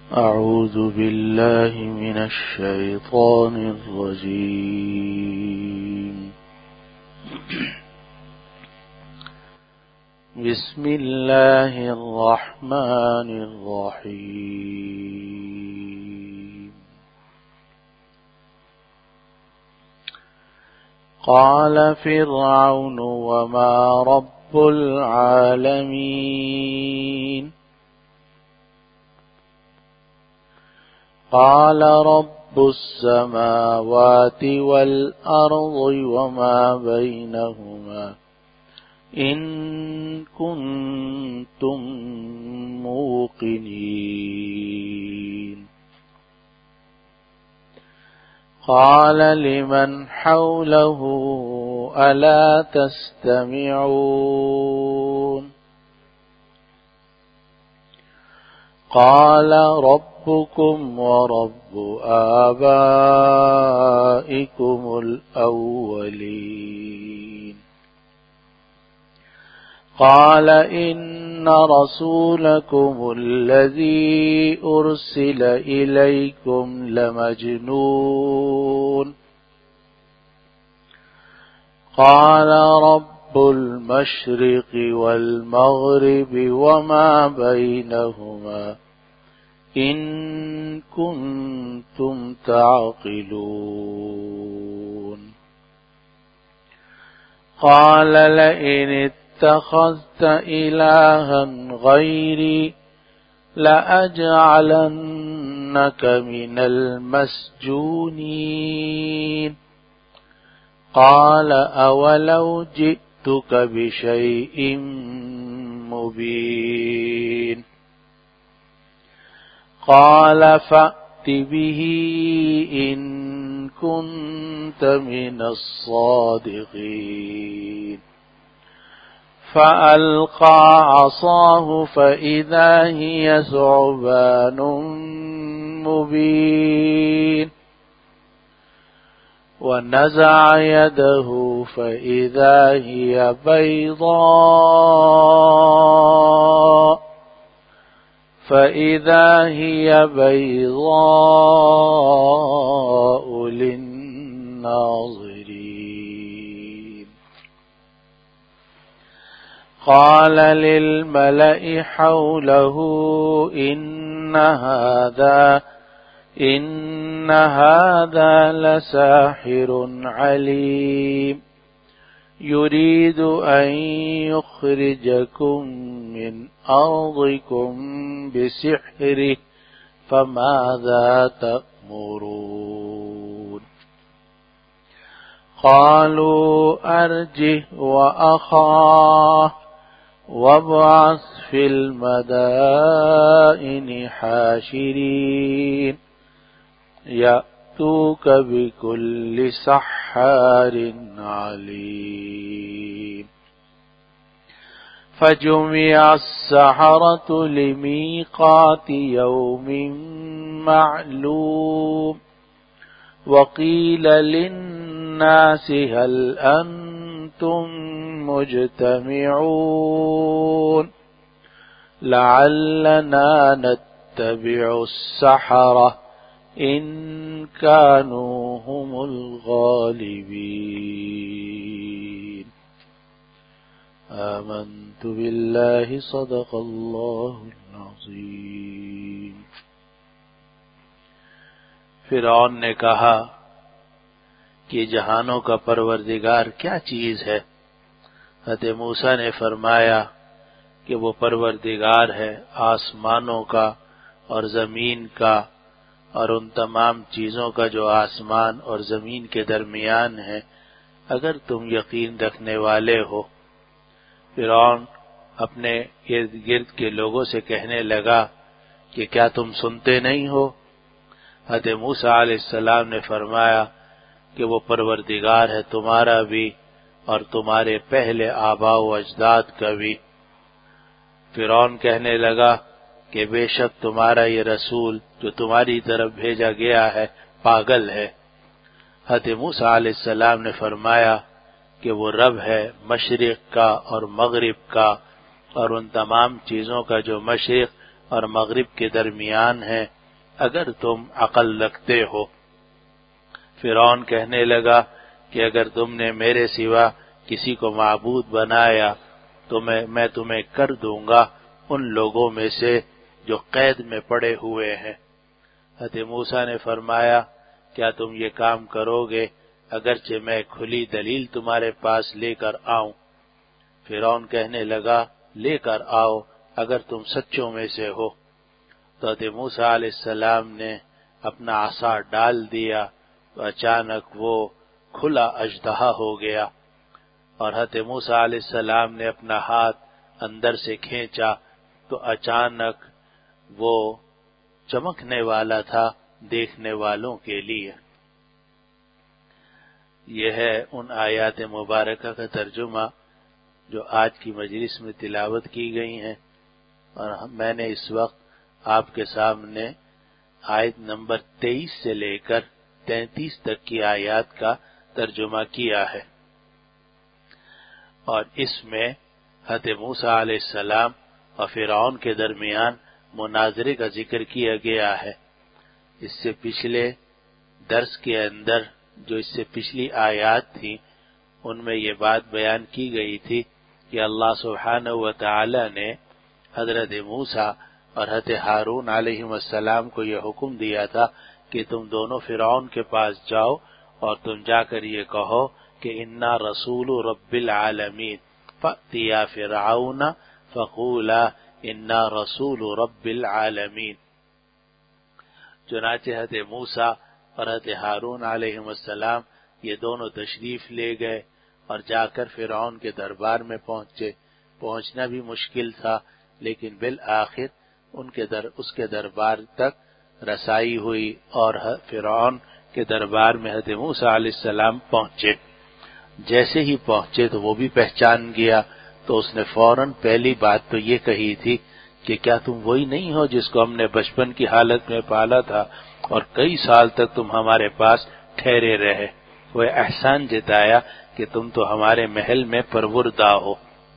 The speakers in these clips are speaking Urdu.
أعوذ بالله من الشيطان الرجيم. بسم الله الرحمن الرحيم. قال فرعون وما رب العالمين. قال رب السماوات والأرض وما بينهما إن كنتم موقنين. قال لمن حوله ألا تستمعون. قال ربكم ورب آبائكم الأولين. قال إن رسولكم الذي أرسل إليكم لمجنون. قال رب المشرق والمغرب وما بينهما إن كنتم تعقلون. قال لئن اتخذت إلها غيري لأجعلنك من المسجونين. قال أولو جئتك بشيء مبين. قال فأت به إن كنت من الصادقين. فألقى عصاه فإذا هي ثعبان مبين. ونزع يده فإذا هي بيضاء للناظرين. قال للملأ حوله إن هذا لساحر عليم يريد أن يخرجكم من أرضكم بسحره فماذا تأمرون. قالوا أرجه وأخاه وابعث في المدائن حاشرين يأتوك بكل سحار عليم. فجمع السحرة لميقات يوم معلوم. وقيل للناس هل أنتم مجتمعون لعلنا نتبع السحرة إن كانوا هم الغالبين. آمنت بالله صدق الله العظيم. فرعون نے کہا کہ جہانوں کا پروردگار کیا چیز ہے؟ حضرت موسیٰ نے فرمایا کہ وہ پروردگار ہے آسمانوں کا اور زمین کا اور ان تمام چیزوں کا جو آسمان اور زمین کے درمیان ہے، اگر تم یقین رکھنے والے ہو۔ فرعون اپنے ارد گرد کے لوگوں سے کہنے لگا کہ کیا تم سنتے نہیں ہو؟ حضرت موسیٰ علیہ السلام نے فرمایا کہ وہ پروردگار ہے تمہارا بھی اور تمہارے پہلے آباء و اجداد کا بھی۔ فرعون کہنے لگا کہ بے شک تمہارا یہ رسول جو تمہاری طرف بھیجا گیا ہے پاگل ہے۔ حضرت موسیٰ علیہ السلام نے فرمایا کہ وہ رب ہے مشرق کا اور مغرب کا اور ان تمام چیزوں کا جو مشرق اور مغرب کے درمیان ہے، اگر تم عقل رکھتے ہو۔ فرعون کہنے لگا کہ اگر تم نے میرے سوا کسی کو معبود بنایا تو میں تمہیں کر دوں گا ان لوگوں میں سے جو قید میں پڑے ہوئے ہیں۔ حضرت موسیٰ نے فرمایا کیا تم یہ کام کرو گے اگرچہ میں کھلی دلیل تمہارے پاس لے کر آؤں؟ فرعون کہنے لگا لے کر آؤ اگر تم سچوں میں سے ہو۔ تو حضرت موسیٰ علیہ السلام نے اپنا عصا ڈال دیا تو اچانک وہ کھلا اژدہا ہو گیا، اور حضرت موسیٰ علیہ السلام نے اپنا ہاتھ اندر سے کھینچا تو اچانک وہ چمکنے والا تھا دیکھنے والوں کے لیے۔ یہ ہے ان آیات مبارکہ کا ترجمہ جو آج کی مجلس میں تلاوت کی گئی ہیں، اور میں نے اس وقت آپ کے سامنے آیت نمبر 23 سے لے کر 33 تک کی آیات کا ترجمہ کیا ہے، اور اس میں حضرت موسیٰ علیہ السلام اور فرعون کے درمیان مناظرے کا ذکر کیا گیا ہے۔ اس سے پچھلے درس کے اندر جو اس سے پچھلی آیات تھیں ان میں یہ بات بیان کی گئی تھی کہ اللہ سبحانہ و تعالی نے حضرت موسیٰ اور حضرت ہارون علیہ السلام کو یہ حکم دیا تھا کہ تم دونوں فرعون کے پاس جاؤ اور تم جا کر یہ کہو کہ انا رسول رب العالمین فأتیا فرعون فقولا انا رسول رب العالمین۔ چنانچہ حضرت موسیٰ اور حضرت ہارون علیہ السلام یہ دونوں تشریف لے گئے اور جا کر فرعون کے دربار میں پہنچے۔ پہنچنا بھی مشکل تھا لیکن بالآخر اس کے دربار تک رسائی ہوئی اور فرعون کے دربار میں حضرت موسیٰ علیہ السلام پہنچے۔ جیسے ہی پہنچے تو وہ بھی پہچان گیا، تو اس نے فوراً پہلی بات تو یہ کہی تھی کہ کیا تم وہی نہیں ہو جس کو ہم نے بچپن کی حالت میں پالا تھا اور کئی سال تک تم ہمارے پاس ٹھہرے رہے؟ وہ احسان جتایا کہ تم تو ہمارے محل میں پروردہ ہو۔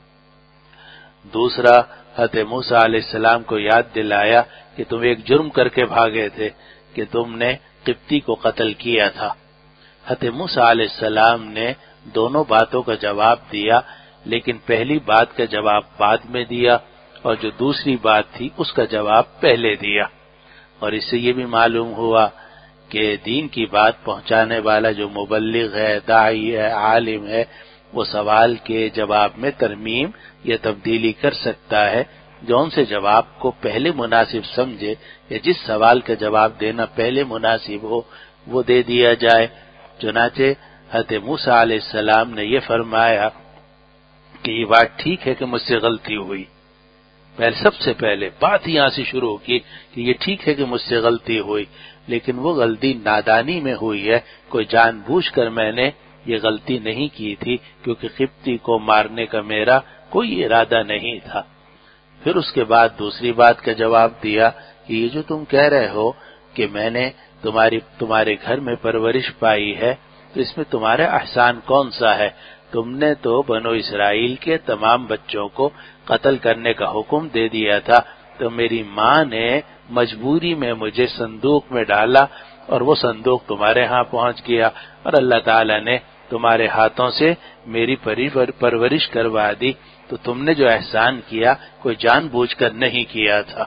دوسرا، حضرت موسیٰ علیہ السلام کو یاد دلایا کہ تم ایک جرم کر کے بھاگے تھے کہ تم نے قبطی کو قتل کیا تھا۔ حضرت موسیٰ علیہ السلام نے دونوں باتوں کا جواب دیا، لیکن پہلی بات کا جواب بعد میں دیا اور جو دوسری بات تھی اس کا جواب پہلے دیا۔ اور اس سے یہ بھی معلوم ہوا کہ دین کی بات پہنچانے والا جو مبلغ ہے، داعی ہے، عالم ہے، وہ سوال کے جواب میں ترمیم یا تبدیلی کر سکتا ہے، جو ان سے جواب کو پہلے مناسب سمجھے یا جس سوال کا جواب دینا پہلے مناسب ہو وہ دے دیا جائے۔ چنانچہ حضرت موسیٰ علیہ السلام نے یہ فرمایا کہ یہ بات ٹھیک ہے کہ مجھ سے غلطی ہوئی۔ سب سے پہلے بات یہاں سے شروع کی کہ یہ ٹھیک ہے کہ مجھ سے غلطی ہوئی، لیکن وہ غلطی نادانی میں ہوئی ہے، کوئی جان بوجھ کر میں نے یہ غلطی نہیں کی تھی، کیونکہ قبطی کو مارنے کا میرا کوئی ارادہ نہیں تھا۔ پھر اس کے بعد دوسری بات کا جواب دیا کہ یہ جو تم کہہ رہے ہو کہ میں نے تمہارے گھر میں پرورش پائی ہے، تو اس میں تمہارا احسان کون سا ہے؟ تم نے تو بنو اسرائیل کے تمام بچوں کو قتل کرنے کا حکم دے دیا تھا، تو میری ماں نے مجبوری میں مجھے صندوق میں ڈالا اور وہ صندوق تمہارے ہاں پہنچ گیا، اور اللہ تعالیٰ نے تمہارے ہاتھوں سے میری پرورش کروا دی، تو تم نے جو احسان کیا کوئی جان بوجھ کر نہیں کیا تھا۔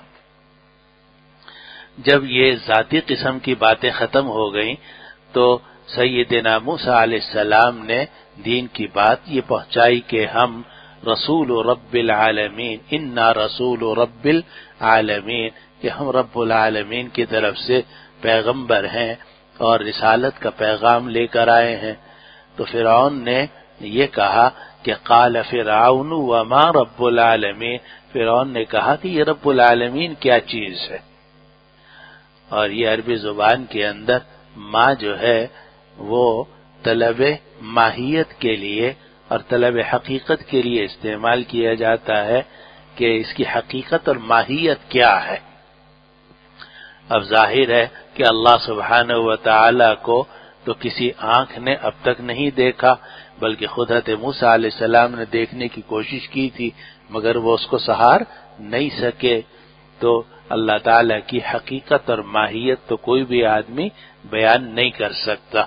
جب یہ ذاتی قسم کی باتیں ختم ہو گئیں تو سیدنا موسیٰ علیہ السلام نے دین کی بات یہ پہنچائی کہ ہم رسول رب العالمین، انا رسول رب العالمین، کہ ہم رب العالمین کی طرف سے پیغمبر ہیں اور رسالت کا پیغام لے کر آئے ہیں۔ تو فرعون نے یہ کہا کہ قال فرعون وما رب العالمین، فرعون نے کہا کہ یہ رب العالمین کیا چیز ہے؟ اور یہ عربی زبان کے اندر ما جو ہے وہ طلب ماہیت کے لیے اور طلب حقیقت کے لیے استعمال کیا جاتا ہے کہ اس کی حقیقت اور ماہیت کیا ہے۔ اب ظاہر ہے کہ اللہ سبحانہ و تعالی کو تو کسی آنکھ نے اب تک نہیں دیکھا، بلکہ خود حضرت موسیٰ علیہ السلام نے دیکھنے کی کوشش کی تھی مگر وہ اس کو سہار نہیں سکے۔ تو اللہ تعالی کی حقیقت اور ماہیت تو کوئی بھی آدمی بیان نہیں کر سکتا۔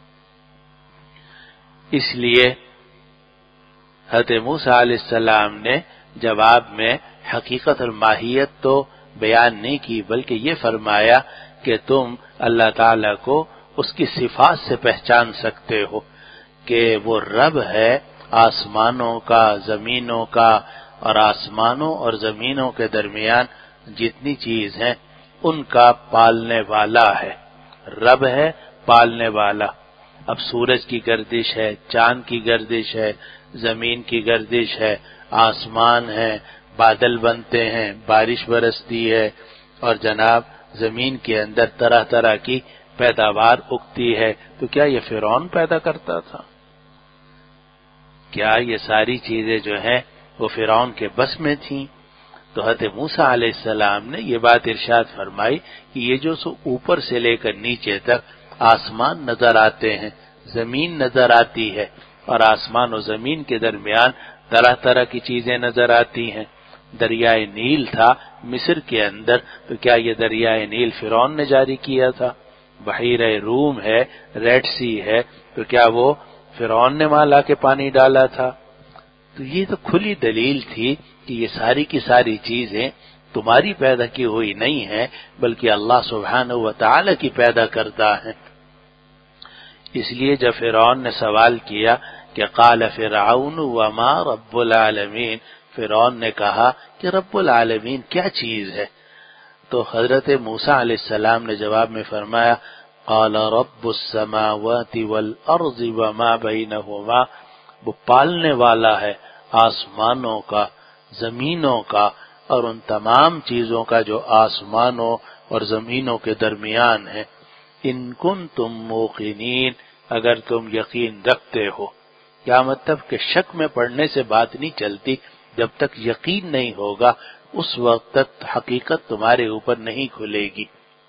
اس لیے حضرت موسیٰ علیہ السلام نے جواب میں حقیقت اور ماہیت تو بیان نہیں کی، بلکہ یہ فرمایا کہ تم اللہ تعالی کو اس کی صفات سے پہچان سکتے ہو کہ وہ رب ہے آسمانوں کا، زمینوں کا، اور آسمانوں اور زمینوں کے درمیان جتنی چیز ہیں ان کا پالنے والا ہے، رب ہے پالنے والا۔ اب سورج کی گردش ہے، چاند کی گردش ہے، زمین کی گردش ہے، آسمان ہے، بادل بنتے ہیں، بارش برستی ہے، اور جناب زمین کے اندر طرح طرح کی پیداوار اگتی ہے، تو کیا یہ فرعون پیدا کرتا تھا؟ کیا یہ ساری چیزیں جو ہیں وہ فرعون کے بس میں تھیں؟ تو حضرت موسیٰ علیہ السلام نے یہ بات ارشاد فرمائی کہ یہ جو سو اوپر سے لے کر نیچے تک آسمان نظر آتے ہیں، زمین نظر آتی ہے، اور آسمان و زمین کے درمیان طرح طرح کی چیزیں نظر آتی ہیں۔ دریائے نیل تھا مصر کے اندر، تو کیا یہ دریائے نیل فرعون نے جاری کیا تھا؟ بحیرہ روم ہے، ریڈ سی ہے، تو کیا وہ فرعون نے وہاں لا کے پانی ڈالا تھا؟ تو یہ تو کھلی دلیل تھی کہ یہ ساری کی ساری چیزیں تمہاری پیدا کی ہوئی نہیں ہیں، بلکہ اللہ سبحانہ و تعالی کی پیدا کرتا ہے۔ اس لیے جب فرعون نے سوال کیا کہ قال فرعون وما رب العالمین، فرعون نے کہا کہ رب العالمین کیا چیز ہے؟ تو حضرت موسیٰ علیہ السلام نے جواب میں فرمایا قال رب السماوات والارض وما بینہما، وہ پالنے والا ہے آسمانوں کا، زمینوں کا، اور ان تمام چیزوں کا جو آسمانوں اور زمینوں کے درمیان ہے۔ ان کنتم موقنین، اگر تم یقین رکھتے ہو۔ کیا مطلب کہ شک میں پڑنے سے بات نہیں چلتی، جب تک یقین نہیں ہوگا اس وقت تک حقیقت تمہارے اوپر نہیں کھلے گی۔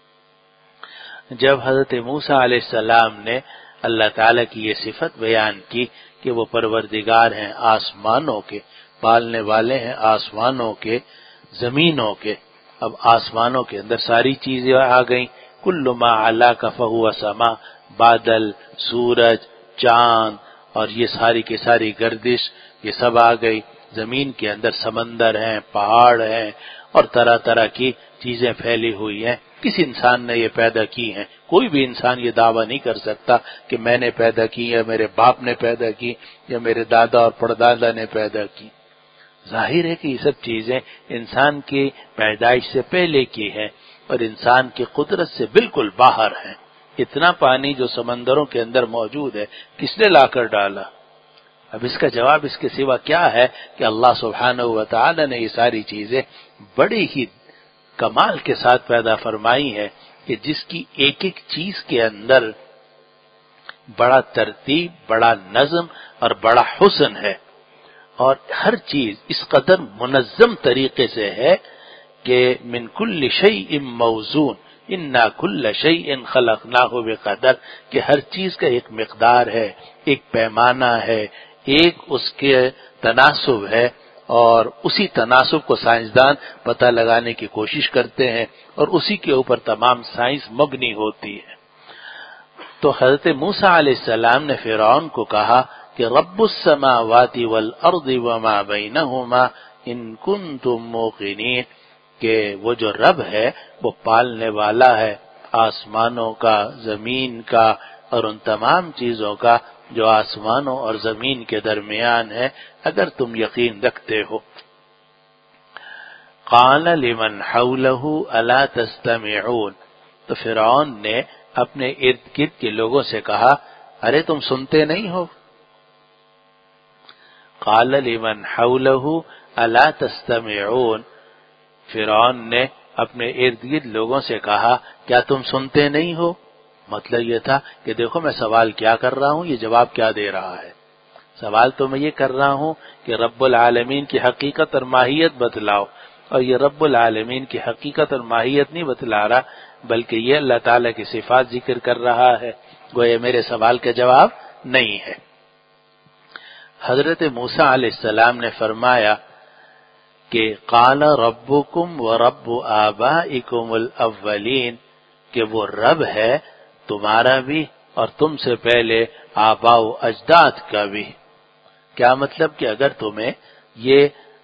جب حضرت موسیٰ علیہ السلام نے اللہ تعالی کی یہ صفت بیان کی کہ وہ پروردگار ہیں آسمانوں کے، پالنے والے ہیں آسمانوں کے، زمینوں کے، اب آسمانوں کے اندر ساری چیزیں آ گئیں، کل ما علاک فہو سما، بادل، سورج، چاند، اور یہ ساری کی ساری گردش یہ سب آ گئی۔ زمین کے اندر سمندر ہیں، پہاڑ ہیں، اور طرح طرح کی چیزیں پھیلی ہوئی ہیں، کس انسان نے یہ پیدا کی ہیں؟ کوئی بھی انسان یہ دعویٰ نہیں کر سکتا کہ میں نے پیدا کی، یا میرے باپ نے پیدا کی، یا میرے دادا اور پردادا نے پیدا کی۔ ظاہر ہے کہ یہ سب چیزیں انسان کی پیدائش سے پہلے کی ہیں اور انسان کی قدرت سے بالکل باہر ہیں۔ اتنا پانی جو سمندروں کے اندر موجود ہے کس نے لا کر ڈالا؟ اب اس کا جواب اس کے سوا کیا ہے کہ اللہ سبحانہ و تعالی نے یہ ساری چیزیں بڑی ہی کمال کے ساتھ پیدا فرمائی ہے کہ جس کی ایک ایک چیز کے اندر بڑا ترتیب، بڑا نظم اور بڑا حسن ہے، اور ہر چیز اس قدر منظم طریقے سے ہے کہ من کل شیء موزون انا کل شیء خلقناہ بقدر، کہ ہر چیز کا ایک مقدار ہے، ایک پیمانہ ہے، ایک اس کے تناسب ہے، اور اسی تناسب کو سائنسدان پتہ لگانے کی کوشش کرتے ہیں، اور اسی کے اوپر تمام سائنس مبنی ہوتی ہے۔ تو حضرت موسیٰ علیہ السلام نے فرعون کو کہا کہ رب السماوات والارض وما بینہما ان کنتم موقنین، کہ وہ جو رب ہے وہ پالنے والا ہے آسمانوں کا، زمین کا، اور ان تمام چیزوں کا جو آسمانوں اور زمین کے درمیان ہے، اگر تم یقین رکھتے ہو۔ قال لمن حولہ الا تستمعون، تو فرعون نے اپنے ارد گرد کے لوگوں سے کہا ارے تم سنتے نہیں ہو؟ قال لمن حولہ الا تستمعون، فرعون نے اپنے ارد گرد لوگوں سے کہا کیا تم سنتے نہیں ہو؟ مطلب یہ تھا کہ دیکھو میں سوال کیا کر رہا ہوں، یہ جواب کیا دے رہا ہے۔ سوال تو میں یہ کر رہا ہوں کہ رب العالمین کی حقیقت اور ماہیت بتلاؤ، اور یہ رب العالمین کی حقیقت اور ماہیت نہیں بتلا رہا، بلکہ یہ اللہ تعالیٰ کی صفات ذکر کر رہا ہے، گویا میرے سوال کا جواب نہیں ہے۔ حضرت موسیٰ علیہ السلام نے فرمایا کہ قال ربکم ورب آبائکم الاولین، کہ وہ رب ہے تمہارا بھی اور تم سے پہلے آباء و اجداد کا بھی۔ کیا مطلب کہ اگر تمہیں یہ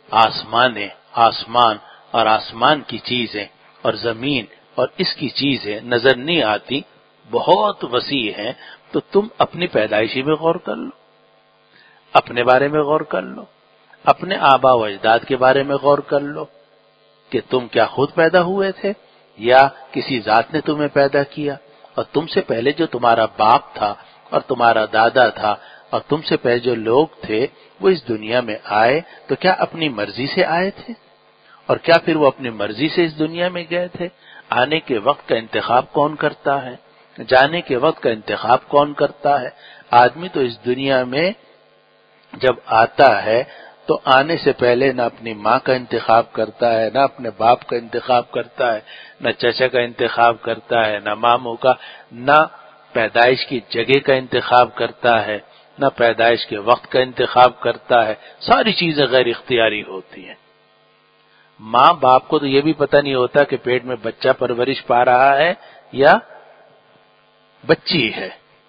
آسمان اور آسمان کی چیزیں اور زمین اور اس کی چیزیں نظر نہیں آتی، بہت وسیع ہیں، تو تم اپنی پیدائشی میں غور کر لو، اپنے بارے میں غور کر لو، اپنے آباء و اجداد کے بارے میں غور کر لو کہ تم کیا خود پیدا ہوئے تھے یا کسی ذات نے تمہیں پیدا کیا، اور تم سے پہلے جو تمہارا باپ تھا اور تمہارا دادا تھا اور تم سے پہلے جو لوگ تھے وہ اس دنیا میں آئے تو کیا اپنی مرضی سے آئے تھے؟ اور کیا پھر وہ اپنی مرضی سے اس دنیا میں گئے تھے؟ آنے کے وقت کا انتخاب کون کرتا ہے؟ جانے کے وقت کا انتخاب کون کرتا ہے؟ آدمی تو اس دنیا میں جب آتا ہے تو آنے سے پہلے نہ اپنی ماں کا انتخاب کرتا ہے، نہ اپنے باپ کا انتخاب کرتا ہے، نہ چچا کا انتخاب کرتا ہے، نہ ماموں کا، نہ پیدائش کی جگہ کا انتخاب کرتا ہے، نہ پیدائش کے وقت کا انتخاب کرتا ہے۔ ساری چیزیں غیر اختیاری ہوتی ہیں۔ ماں باپ کو تو یہ بھی پتہ نہیں ہوتا کہ پیٹ میں بچہ پرورش پا رہا ہے یا بچی ہے۔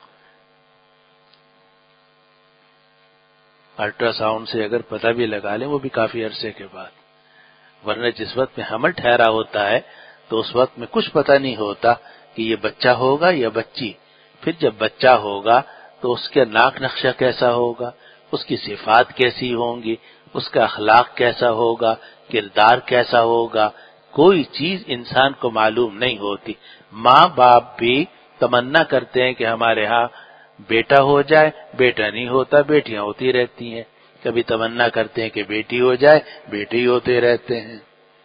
الٹرا ساؤنڈ سے اگر پتہ بھی لگا لیں وہ بھی کافی عرصے کے بعد، ورنہ جس وقت میں حمل ٹھہرا ہوتا ہے تو اس وقت میں کچھ پتہ نہیں ہوتا کہ یہ بچہ ہوگا یا بچی۔ پھر جب بچہ ہوگا تو اس کے ناک نقشہ کیسا ہوگا، اس کی صفات کیسی ہوں گی، اس کا اخلاق کیسا ہوگا، کردار کیسا ہوگا، کوئی چیز انسان کو معلوم نہیں ہوتی۔ ماں باپ بھی تمنا کرتے ہیں کہ ہمارے ہاں بیٹا ہو جائے، بیٹا نہیں ہوتا، بیٹیاں ہوتی رہتی ہیں۔ کبھی تمنا کرتے ہیں کہ بیٹی ہو جائے، بیٹے ہوتے رہتے ہیں۔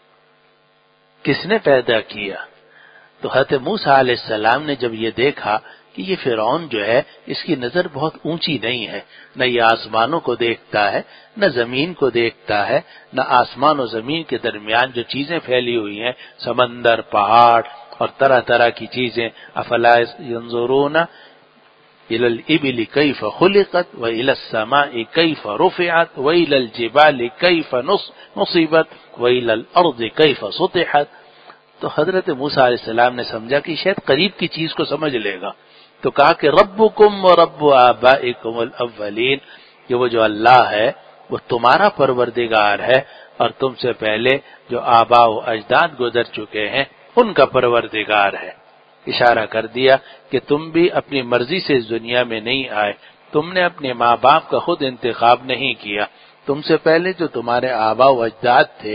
کس نے پیدا کیا؟ تو حضرت موسیٰ علیہ السلام نے جب یہ دیکھا کہ یہ فرعون جو ہے اس کی نظر بہت اونچی نہیں ہے، نہ یہ آسمانوں کو دیکھتا ہے، نہ زمین کو دیکھتا ہے، نہ آسمان و زمین کے درمیان جو چیزیں پھیلی ہوئی ہیں، سمندر، پہاڑ اور طرح طرح کی چیزیں، افلا ينظرون إلى الإبل كيف خلقت وإلى السماء كيف رفعت وإلى الجبال كيف نصبت وإلى الأرض كيف سطحت۔ تو حضرت موسیٰ علیہ السلام نے سمجھا کہ شاید قریب کی چیز کو سمجھ لے گا، تو کہا کہ ربکم ورب آبائکم الاولین، کہ وہ جو اللہ ہے وہ تمہارا پروردگار ہے اور تم سے پہلے جو آباء و اجداد گزر چکے ہیں ان کا پروردگار ہے۔ اشارہ کر دیا کہ تم بھی اپنی مرضی سے اس دنیا میں نہیں آئے، تم نے اپنے ماں باپ کا خود انتخاب نہیں کیا، تم سے پہلے جو تمہارے آباء و اجداد تھے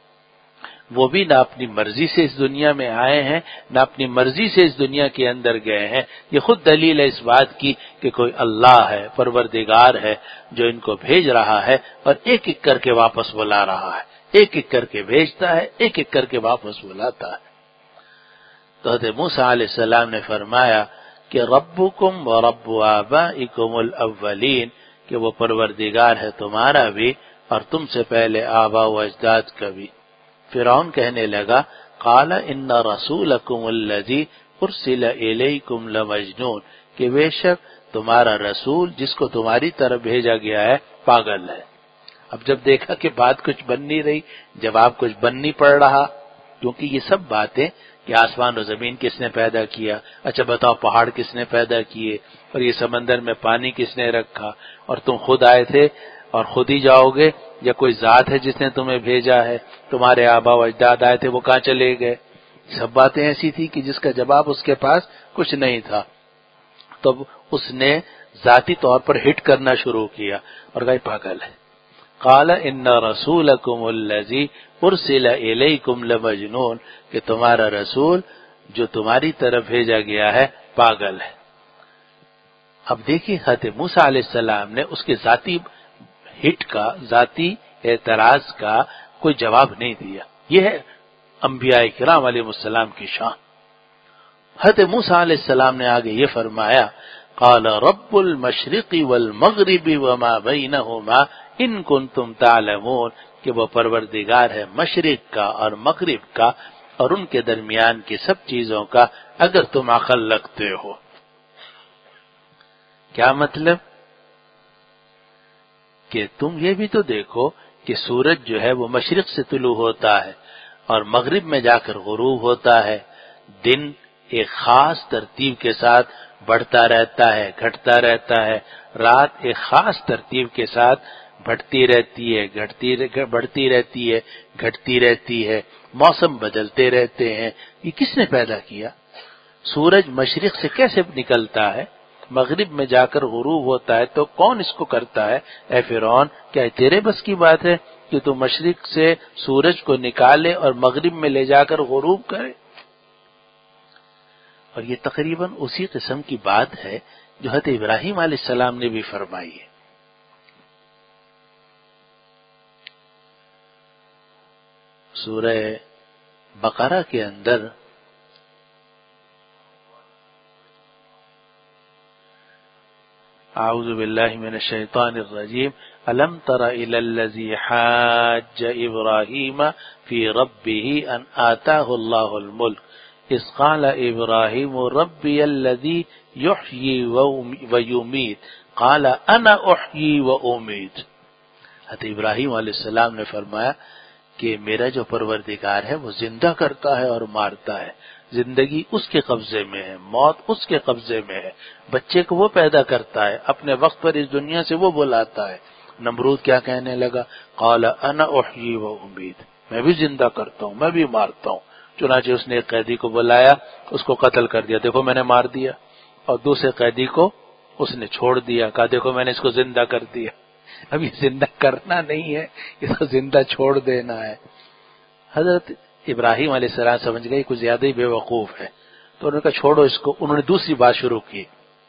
وہ بھی نہ اپنی مرضی سے اس دنیا میں آئے ہیں نہ اپنی مرضی سے اس دنیا کے اندر گئے ہیں۔ یہ خود دلیل ہے اس بات کی کہ کوئی اللہ ہے، پروردگار ہے جو ان کو بھیج رہا ہے اور ایک ایک کر کے واپس بلا رہا ہے، ایک ایک کر کے بھیجتا ہے، ایک ایک کر کے واپس بلاتا ہے۔ تو حضرت موسیٰ علیہ السلام نے فرمایا کہ ربکم ورب آبائکم الاولین، کہ وہ پروردگار ہے تمہارا بھی اور تم سے پہلے آباء و اجداد کا بھی۔ فرعون کہنے لگا قال ان رسولکم الذی ارسل الیکم لمجنون، کہ بے شک تمہارا رسول جس کو تمہاری طرف بھیجا گیا ہے پاگل ہے۔ اب جب دیکھا کہ بات کچھ بن نہیں رہی، جواب کچھ بن نہیں پڑ رہا، کیونکہ یہ سب باتیں کہ آسمان و زمین کس نے پیدا کیا، اچھا بتاؤ پہاڑ کس نے پیدا کیے، اور یہ سمندر میں پانی کس نے رکھا، اور تم خود آئے تھے اور خود ہی جاؤ گے یا کوئی ذات ہے جس نے تمہیں بھیجا ہے، تمہارے آباء و اجداد آئے تھے وہ کہاں چلے گئے؟ سب باتیں ایسی تھی کہ جس کا جواب اس کے پاس کچھ نہیں تھا۔ تب اس نے ذاتی طور پر ہٹ کرنا شروع کیا اور کہا پاگل ہے۔ قال ان رسولکم الذی ارسل الیکم لمجنون، کہ تمہارا رسول جو تمہاری طرف بھیجا گیا ہے پاگل ہے۔ اب دیکھیے حضرت موسیٰ علیہ السلام نے اس کے ذاتی ہٹ کا، ذاتی اعتراض کا کوئی جواب نہیں دیا۔ یہ ہے انبیاء کرام علیہ السلام کی شان۔ حضرت موسیٰ علیہ السلام نے آگے یہ فرمایا قال رب المشرق والمغرب وما بینہما ان کنتم تعلمون، کہ وہ پروردگار ہے مشرق کا اور مغرب کا اور ان کے درمیان کی سب چیزوں کا اگر تم عقل رکھتے ہو۔ کیا مطلب؟ کہ تم یہ بھی تو دیکھو کہ سورج جو ہے وہ مشرق سے طلوع ہوتا ہے اور مغرب میں جا کر غروب ہوتا ہے. دن ایک خاص ترتیب کے ساتھ بڑھتا رہتا ہے، گھٹتا رہتا ہے. رات ایک خاص ترتیب کے ساتھ بڑھتی رہتی ہے، بڑھتی رہتی ہے، گھٹتی رہتی ہے. موسم بدلتے رہتے ہیں. یہ کس نے پیدا کیا؟ سورج مشرق سے کیسے نکلتا ہے، مغرب میں جا کر غروب ہوتا ہے، تو کون اس کو کرتا ہے؟ اے فرعون، کیا تیرے بس کی بات ہے کہ تو مشرق سے سورج کو نکالے اور مغرب میں لے جا کر غروب کرے؟ اور یہ تقریباً اسی قسم کی بات ہے جو حضرت ابراہیم علیہ السلام نے بھی فرمائی ہے. سورہ بقرہ کے اندر اعوذ باللہ من الشیطان الرجیم الم تر الی الذی حاج ابراہیم فی ربہ ان آتاہ اللہ الملک اذ قال ابراہیم ربی الذی یحیی ویمیت قال انا احیی وامیت. حضرت ابراہیم علیہ السلام نے فرمایا کہ میرا جو پروردگار ہے وہ زندہ کرتا ہے اور مارتا ہے. زندگی اس کے قبضے میں ہے، موت اس کے قبضے میں ہے. بچے کو وہ پیدا کرتا ہے، اپنے وقت پر اس دنیا سے وہ بلاتا ہے. نمرود کیا کہنے لگا؟ قال انا احیی و امید، میں بھی زندہ کرتا ہوں، میں بھی مارتا ہوں. چنانچہ اس نے ایک قیدی کو بلایا، اس کو قتل کر دیا، دیکھو میں نے مار دیا. اور دوسرے قیدی کو اس نے چھوڑ دیا، کہا دیکھو میں نے اس کو زندہ کر دیا. اب یہ زندہ کرنا نہیں ہے، اس کو زندہ چھوڑ دینا ہے. حضرت ابراہیم علیہ السلام سمجھ گئے کچھ زیادہ ہی بے وقوف ہے، تو انہوں نے کہا چھوڑو اس کو. انہوں نے دوسری بات شروع کی،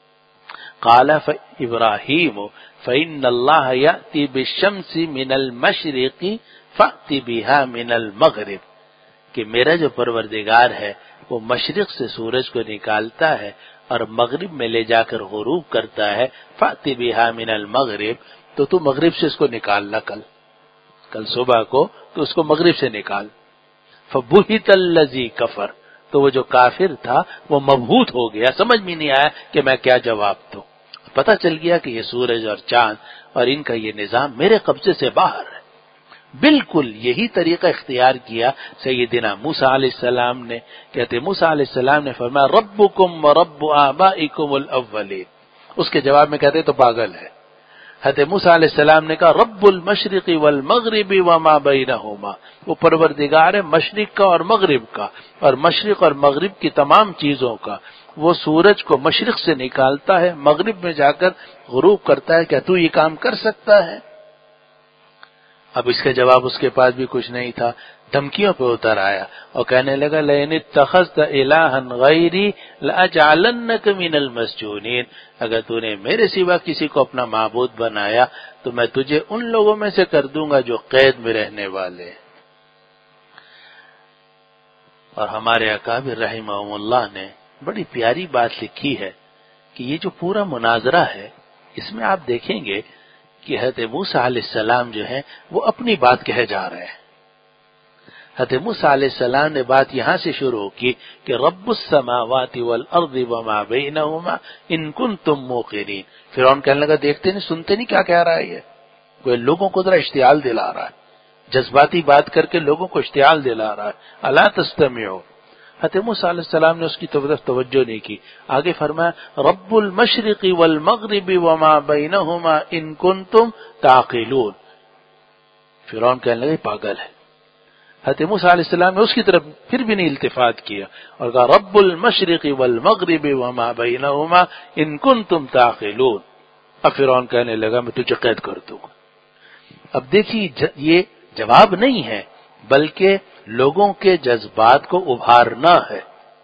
قال ابراہیم فإن اللہ یأتی بالشمس من المشرق فأت بها من المغرب، کہ میرا جو پروردگار ہے وہ مشرق سے سورج کو نکالتا ہے اور مغرب میں لے جا کر غروب کرتا ہے. فأت بها من المغرب، تو مغرب سے اس کو نکالنا، کل صبح کو تو اس کو مغرب سے نکال. فبہت الذی کفر، تو وہ جو کافر تھا وہ مبہوت ہو گیا، سمجھ میں نہیں آیا کہ میں کیا جواب دوں. پتہ چل گیا کہ یہ سورج اور چاند اور ان کا یہ نظام میرے قبضے سے باہر ہے. بالکل یہی طریقہ اختیار کیا سیدنا موسیٰ علیہ السلام نے. کہتے موسیٰ علیہ السلام نے فرمایا ربکم ورب آبائکم الاولین. اس کے جواب میں کہتے تو پاگل ہے. حضرت موسیٰ علیہ السلام نے کہا رب المشرق والمغرب وما بینہما، وہ پروردگار ہے مشرق کا اور مغرب کا، اور مشرق اور مغرب کی تمام چیزوں کا. وہ سورج کو مشرق سے نکالتا ہے، مغرب میں جا کر غروب کرتا ہے. کیا تو یہ کام کر سکتا ہے؟ اب اس کا جواب اس کے پاس بھی کچھ نہیں تھا، دھمکیوں پہ اتر آیا اور کہنے لگا لئن اتخذت الہا غیری لاجعلنک من المسجونین، اگر تو نے میرے سوا کسی کو اپنا معبود بنایا تو میں تجھے ان لوگوں میں سے کر دوں گا جو قید میں رہنے والے. اور ہمارے اکابر رحمہم اللہ نے بڑی پیاری بات لکھی ہے کہ یہ جو پورا مناظرہ ہے اس میں آپ دیکھیں گے کہ حضرت موسیٰ علیہ السلام جو ہیں وہ اپنی بات کہے جا رہے ہیں. حضرت موسیٰ علیہ السلام نے بات یہاں سے شروع کی کہ رب السماوات والارض وما بینہما ان کنتم موقنین. فرعون کہنے لگا دیکھتے نہیں سنتے نہیں کیا کہہ رہا ہے، یہ کوئی لوگوں کو ذرا اشتعال دلا رہا ہے، جذباتی بات کر کے لوگوں کو اشتعال دلا رہا ہے. الا تستمعوا. حضرت موسیٰ علیہ السلام نے اس کی طرف توجہ نہیں کی. آگے فرمایا رب المشرق والمغرب وما بینہما ان کنتم تعقلون. فرعون کہنے لگا پاگل ہے. حضرت موسیٰ علیہ السلام نے اس کی طرف پھر بھی نہیں التفات کیا اور کہا رب المشرق والمغرب وما بینہما ان کنتم تعقلون. اب فرعون کہنے لگا میں تجھے قید کر دوں گا. اب دیکھیے یہ جواب نہیں ہے بلکہ لوگوں کے جذبات کو ابھارنا ہے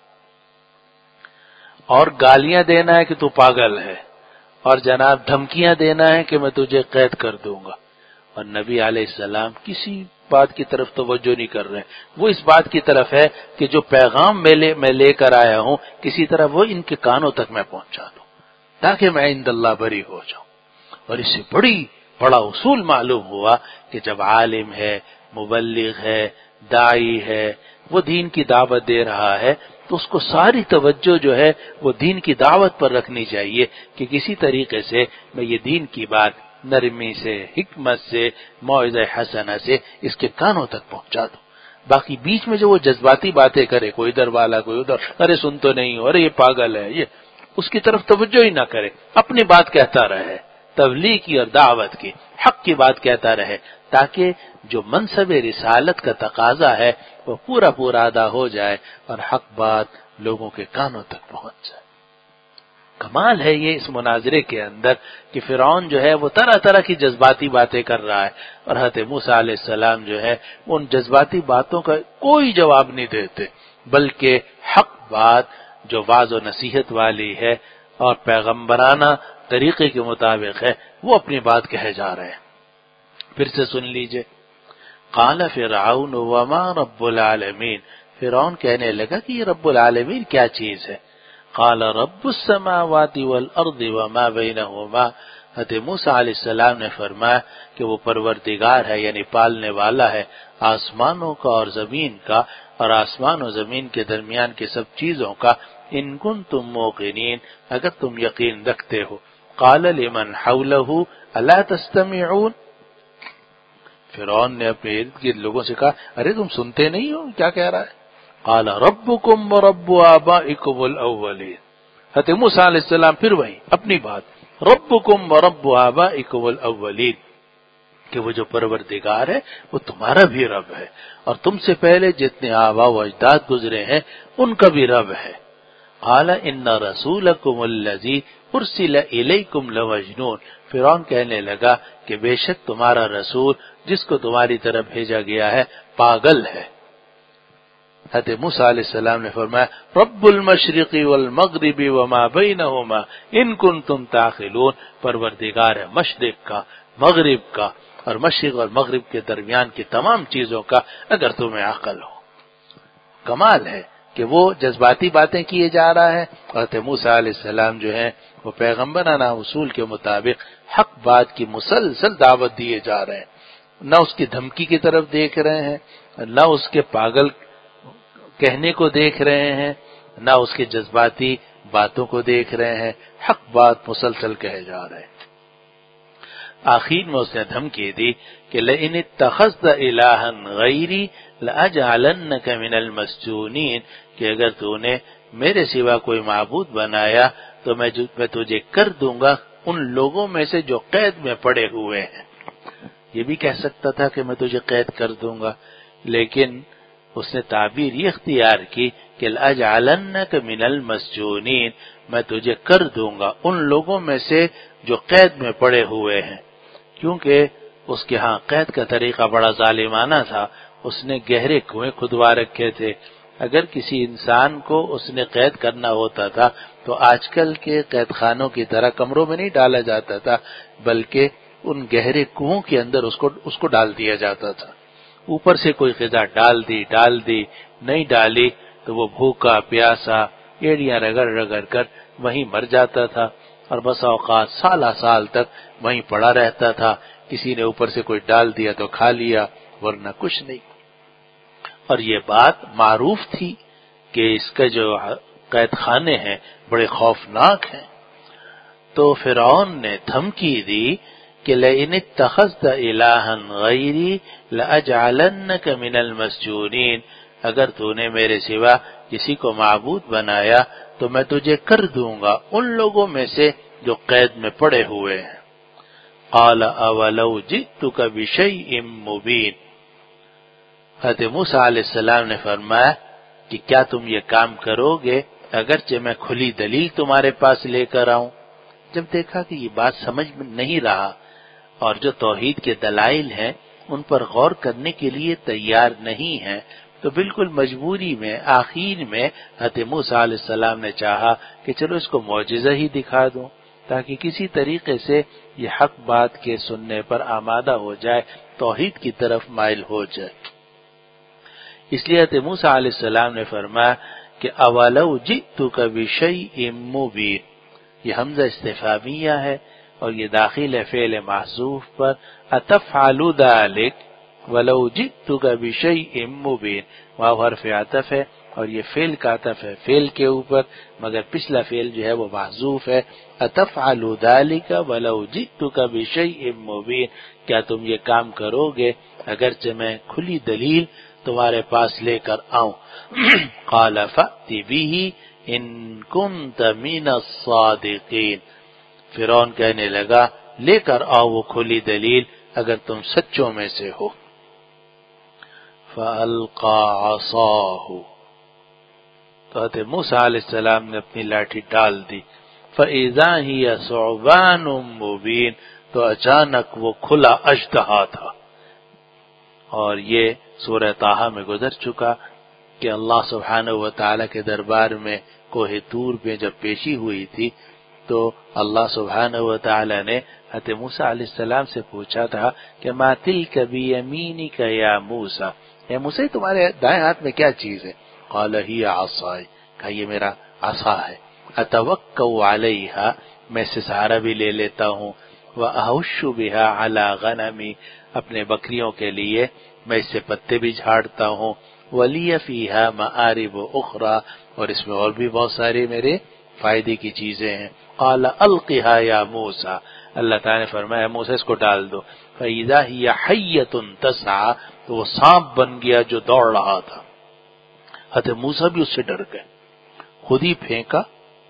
اور گالیاں دینا ہے کہ تو پاگل ہے اور جناب دھمکیاں دینا ہے کہ میں تجھے قید کر دوں گا. اور نبی علیہ السلام کسی بات کی طرف توجہ نہیں کر رہے، وہ اس بات کی طرف ہے کہ جو پیغام میں لے کر آیا ہوں کسی طرح وہ ان کے کانوں تک میں پہنچا دوں تاکہ میں عند اللہ بری ہو جاؤں. اور اس سے بڑا اصول معلوم ہوا کہ جب عالم ہے، مبلغ ہے، داعی ہے، وہ دین کی دعوت دے رہا ہے تو اس کو ساری توجہ جو ہے وہ دین کی دعوت پر رکھنی چاہیے کہ کسی طریقے سے میں یہ دین کی بات نرمی سے، حکمت سے، موعظہ حسنہ سے اس کے کانوں تک پہنچا دو۔ باقی بیچ میں جو وہ جذباتی باتیں کرے، کوئی ادھر والا کوئی ادھر، ارے سن تو نہیں ہو، ارے یہ پاگل ہے، یہ اس کی طرف توجہ ہی نہ کرے، اپنی بات کہتا رہے، تبلیغ کی اور دعوت کی، حق کی بات کہتا رہے، تاکہ جو منصب رسالت کا تقاضا ہے وہ پورا پورا ادا ہو جائے اور حق بات لوگوں کے کانوں تک پہنچ جائے۔ کمال ہے یہ اس مناظرے کے اندر کہ فرعون جو ہے وہ طرح طرح کی جذباتی باتیں کر رہا ہے، اور حضرت موسیٰ علیہ السلام جو ہے ان جذباتی باتوں کا کوئی جواب نہیں دیتے، بلکہ حق بات جو وعظ و نصیحت والی ہے اور پیغمبرانہ طریقے کے مطابق ہے وہ اپنی بات کہے جا رہے ہیں۔ پھر سے سن لیجئے، قال فرعون وما رب العالمین، فرعون کہنے لگا کہ یہ رب العالمین کیا چیز ہے؟ قال رب السماوات والارض وما بینہما، حضرت موسیٰ علیہ السلام نے فرمایا کہ وہ پروردگار ہے، یعنی پالنے والا ہے آسمانوں کا اور زمین کا، اور آسمان و زمین کے درمیان کے سب چیزوں کا، ان کنتم موقنین، اگر تم یقین رکھتے ہو۔ قال لمن حولہ الا تستمعون، فرعون نے اپنے ارد گرد لوگوں سے کہا ارے تم سنتے نہیں ہو کیا کہہ رہا ہے؟ قال ربکم ورب آبائکم الاولین، حضرت موسیٰ علیہ السلام پھر وہی اپنی بات، ربکم ورب آبائکم الاولین، کہ وہ جو پروردگار ہے وہ تمہارا بھی رب ہے اور تم سے پہلے جتنے آباء و اجداد گزرے ہیں ان کا بھی رب ہے۔ قال ان رسولکم الذی ارسل الیکم لمجنون، فرعون کہنے لگا کہ بے شک تمہارا رسول جس کو تمہاری طرف بھیجا گیا ہے پاگل ہے۔ حضرت موسیٰ علیہ السلام نے فرمایا رب المشرق والمغرب وما بینہما ان کنتم تعقلون، پروردگار ہے مشرق کا، مغرب کا، اور مشرق اور مغرب کے درمیان کی تمام چیزوں کا اگر تمہیں عقل ہو۔ کمال ہے کہ وہ جذباتی باتیں کیے جا رہا ہے، حضرت موسیٰ علیہ السلام جو ہیں وہ پیغمبرانہ اصول کے مطابق حق بات کی مسلسل دعوت دیے جا رہے ہیں، نہ اس کی دھمکی کی طرف دیکھ رہے ہیں، نہ اس کے پاگل کہنے کو دیکھ رہے ہیں، نہ اس کے جذباتی باتوں کو دیکھ رہے ہیں، حق بات مسلسل کہے جا رہے ہیں۔ آخر میں اس نے دھمکی دی کہ لئن اتخذت الہا غیری لأجعلنک من المسجونین، کہ اگر تو نے میرے سوا کوئی معبود بنایا تو میں تجھے کر دوں گا ان لوگوں میں سے جو قید میں پڑے ہوئے ہیں۔ یہ بھی کہہ سکتا تھا کہ میں تجھے قید کر دوں گا، لیکن اس نے تعبیر یہ اختیار کی کہ لأجعلنک من المسجونین، میں تجھے کر دوں گا ان لوگوں میں سے جو قید میں پڑے ہوئے ہیں، کیونکہ اس کے ہاں قید کا طریقہ بڑا ظالمانہ تھا، اس نے گہرے کنویں کھدوا رکھے تھے۔ اگر کسی انسان کو اس نے قید کرنا ہوتا تھا تو آج کل کے قید خانوں کی طرح کمروں میں نہیں ڈالا جاتا تھا، بلکہ ان گہرے کنووں کے اندر اس کو ڈال دیا جاتا تھا۔ اوپر سے کوئی غذا ڈال دی نہیں ڈالی تو وہ بھوکا پیاسا ایڑیاں رگڑ رگڑ کر وہیں مر جاتا تھا، اور بسا اوقات سال تک وہیں پڑا رہتا تھا۔ کسی نے اوپر سے کوئی ڈال دیا تو کھا لیا، ورنہ کچھ نہیں۔ اور یہ بات معروف تھی کہ اس کا جو قید خانے ہیں بڑے خوفناک ہیں۔ تو فرعون نے دھمکی دی کہ لئن اتخذت الہا غیری لأجعلنک من المسجونین، اگر تو نے میرے سوا کسی کو معبود بنایا تو میں تجھے کر دوں گا ان لوگوں میں سے جو قید میں پڑے ہوئے ہیں۔ قال اولو جئتک بشیء مبین، حضرت موسیٰ علیہ السلام نے فرمایا کہ کیا تم یہ کام کرو گے اگرچہ میں کھلی دلیل تمہارے پاس لے کر آؤں؟ جب دیکھا کہ یہ بات سمجھ میں نہیں رہا اور جو توحید کے دلائل ہیں ان پر غور کرنے کے لیے تیار نہیں ہیں، تو بالکل مجبوری میں آخر میں حضرت موسیٰ علیہ السلام نے چاہا کہ چلو اس کو معجزہ ہی دکھا دوں تاکہ کسی طریقے سے یہ حق بات کے سننے پر آمادہ ہو جائے، توحید کی طرف مائل ہو جائے۔ اس لیے حضرت موسیٰ علیہ السلام نے فرمایا کہ اولو جئتک بشیء مبین، یہ حمزہ استفہامیہ ہے اور یہ داخل ہے فعل محذوف پر، اتفعل ذلک ولو جئتک بشیء مبین، واو حرف عطف ہے اور یہ فعل کا عطف ہے فعل کے اوپر، مگر پچھلا فعل جو ہے وہ محذوف ہے۔ اتفعل ذلک ولو جئتک بشیء مبین، کیا تم یہ کام کرو گے اگرچہ میں کھلی دلیل تمہارے پاس لے کر آؤں؟ قال فأت به ان كنت من الصادقین، فرعون کہنے لگا لے کر آؤ وہ کھلی دلیل اگر تم سچوں میں سے ہو۔ فألقى عصاه، تو حضرت موسیٰ علیہ السلام نے اپنی لاٹھی ڈال دی۔ فإذا هي ثعبان مبین، تو اچانک وہ کھلا اژدہا تھا۔ اور یہ سورہ طٰہٰ میں گزر چکا کہ اللہ سبحانہ و تعالی کے دربار میں کوہ طور میں جب پیشی ہوئی تھی تو اللہ سبحانہ و تعالی نے حضرت موسیٰ علیہ السلام سے پوچھا تھا کہ ما تلک بیمینک یا موسیٰ، اے موسیٰ تمہارے دائیں ہاتھ میں کیا چیز ہے؟ قال ہی عصائی، کہا یہ میرا عصا ہے، اتوکأ علیہا، میں اس سے سہارا بھی لے لیتا ہوں، واہش بہا علی غنمی، اپنے بکریوں کے لیے میں اس سے پتے بھی جھاڑتا ہوں، ولی فیہا مآرب اخری، اور اس میں اور بھی بہت ساری میرے فائدے کی چیزیں ہیں۔ قال القھا یا موسیٰ، اللہ تعالیٰ نے فرمایا موسیٰ اس کو ڈال دو۔ فإذا ہی حیۃ تسعی، تو وہ سانپ بن گیا جو دوڑ رہا تھا۔ حضرت موسیٰ بھی اس سے ڈر گئے، خود ہی پھینکا،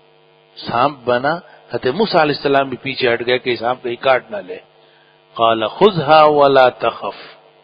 سانپ بنا، حضرت موسیٰ علیہ السلام بھی پیچھے ہٹ گئے کہ سانپ کہیں کاٹ نہ لے۔ قال خذها ولا تخف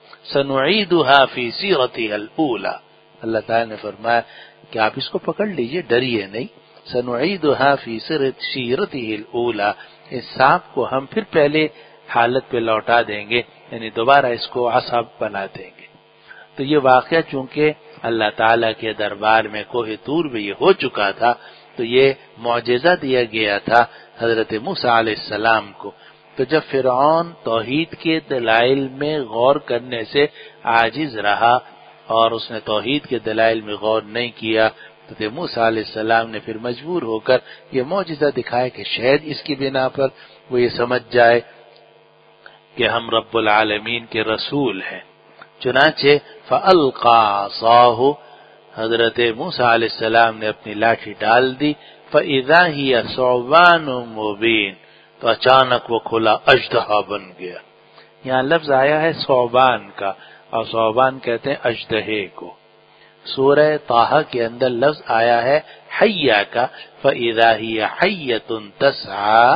سنعیدها فی سیرتها الاولی، اللہ تعالیٰ نے فرمایا کہ آپ اس کو پکڑ لیجئے، ڈریے نہیں، سنعیدها فی سیرتها الاولی، اس سانپ کو ہم پھر پہلے حالت پہ لوٹا دیں گے، یعنی دوبارہ اس کو عصا بنا دیں گے۔ تو یہ واقعہ چونکہ اللہ تعالیٰ کے دربار میں کوہ طور میں یہ ہو چکا تھا، تو یہ معجزہ دیا گیا تھا حضرت موسیٰ علیہ السلام کو۔ تو جب فرعون توحید کے دلائل میں غور کرنے سے عاجز رہا اور اس نے توحید کے دلائل میں غور نہیں کیا، تو موسیٰ علیہ السلام نے پھر مجبور ہو کر یہ معجزہ دکھایا کہ شاید اس کی بنا پر وہ یہ سمجھ جائے کہ ہم رب العالمین کے رسول ہیں۔ چنانچہ فألقى عصاه، حضرت موسیٰ علیہ السلام نے اپنی لاٹھی ڈال دی، فإذا هي ثعبان مبین، تو اچانک وہ کھلا اژدہا بن گیا۔ یہاں لفظ آیا ہے ثعبان کا، اور ثعبان کہتے ہیں اژدہے کو۔ سورہ طٰہٰ کے اندر لفظ آیا ہے حیہ کا، فإذا هي حیۃ تسعی،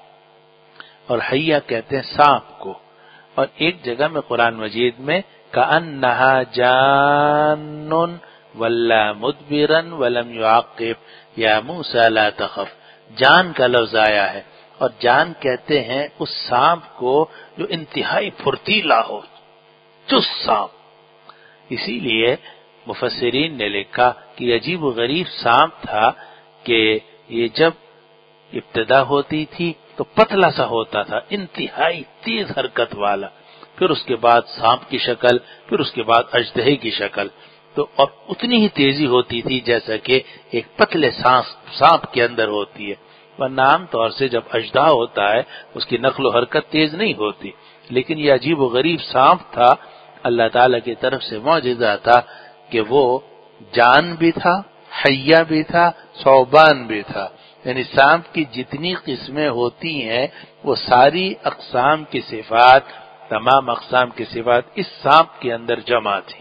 اور حیہ کہتے ہیں سانپ کو۔ اور ایک جگہ میں قرآن مجید میں کأنہا جان ولا مدبرا ولم يعقب یا موسیٰ لا تخف، جان کا لفظ آیا ہے، اور جان کہتے ہیں اس سانپ کو جو انتہائی پھرتیلا ہو، چست سانپ۔ اسی لیے مفسرین نے لکھا کہ عجیب و غریب سانپ تھا کہ یہ جب ابتدا ہوتی تھی تو پتلا سا ہوتا تھا، انتہائی تیز حرکت والا، پھر اس کے بعد سانپ کی شکل، پھر اس کے بعد اژدہے کی شکل، تو اور اتنی ہی تیزی ہوتی تھی جیسا کہ ایک پتلے سانپ کے اندر ہوتی ہے، ورنہ عام طور سے جب اژدہا ہوتا ہے اس کی نقل و حرکت تیز نہیں ہوتی، لیکن یہ عجیب و غریب سانپ تھا، اللہ تعالی کی طرف سے معجزہ تھا کہ وہ جان بھی تھا، حیہ بھی تھا، ثعبان بھی تھا، یعنی سانپ کی جتنی قسمیں ہوتی ہیں وہ ساری اقسام کی صفات، تمام اقسام کی صفات اس سانپ کے اندر جمع تھی۔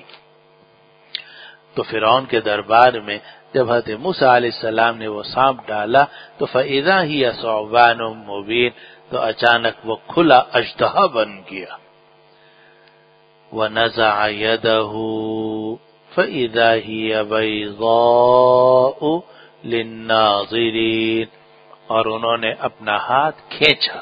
تو فرعون کے دربار میں جب حضرت موسیٰ علیہ السلام نے وہ سانپ ڈالا تو فإذا ہی ثعبان مبین، تو اچانک وہ کھلا اژدہا بن گیا۔ وَنَزَعَ يَدَهُ فَإِذَا هِيَ بَيْضَاءُ لِلنَّاظِرِينَ، اور انہوں نے اپنا ہاتھ کھینچا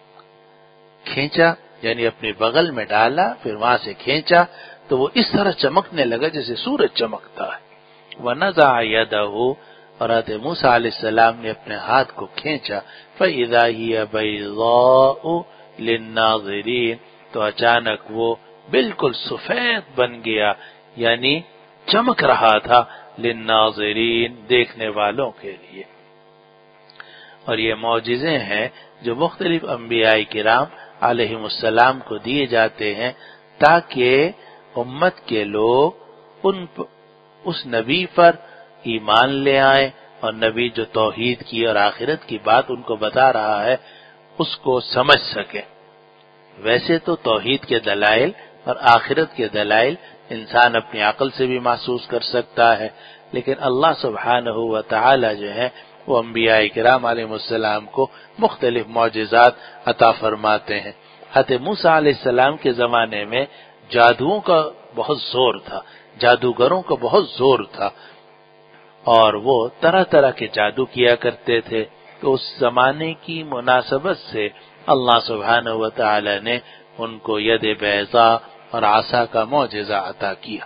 یعنی اپنے بغل میں ڈالا، پھر وہاں سے کھینچا تو وہ اس طرح چمکنے لگا جیسے سورج چمکتا ہے۔ وَنَزَعَ يَدَهُ، اور حضرت موسیٰ علیہ السلام نے اپنے ہاتھ کو کھینچا، فَإِذَا هِيَ بَيْضَاءُ لِلنَّاظِرِينَ، تو اچانک وہ بالکل سفید بن گیا، یعنی چمک رہا تھا، للناظرین، دیکھنے والوں کے لیے۔ اور یہ معجزے ہیں جو مختلف انبیاء کرام علیہم السلام کو دیے جاتے ہیں تاکہ امت کے لوگ اس نبی پر ایمان لے آئیں اور نبی جو توحید کی اور آخرت کی بات ان کو بتا رہا ہے اس کو سمجھ سکے۔ ویسے تو توحید کے دلائل اور آخرت کے دلائل انسان اپنی عقل سے بھی محسوس کر سکتا ہے، لیکن اللہ سبحانہ و تعالی جو ہے وہ انبیاء کرام علیہ السلام کو مختلف معجزات عطا فرماتے ہیں۔ حضرت موسیٰ علیہ السلام کے زمانے میں جادوؤں کا بہت زور تھا، جادوگروں کا بہت زور تھا، اور وہ طرح طرح کے جادو کیا کرتے تھے۔ تو اس زمانے کی مناسبت سے اللہ سبحانہ و تعالی نے ان کو ید بیضاء اور عصا کا معجزہ عطا کیا۔